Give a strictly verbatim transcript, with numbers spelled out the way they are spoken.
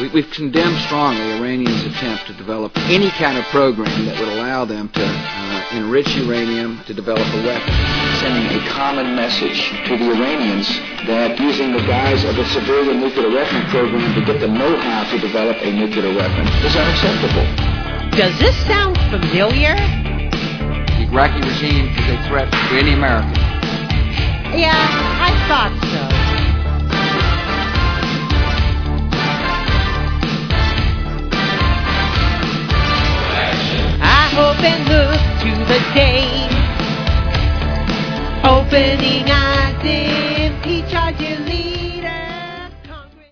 We, we've condemned strongly Iranians' attempt to develop any kind of program that would allow them to uh, enrich uranium to develop a weapon. Sending a common message to the Iranians that using the guise of a civilian nuclear weapon program to get the know-how to develop a nuclear weapon is unacceptable. Does this sound familiar? The Iraqi regime is a threat to any American. Yeah, I thought so. Hope and look to the day, opening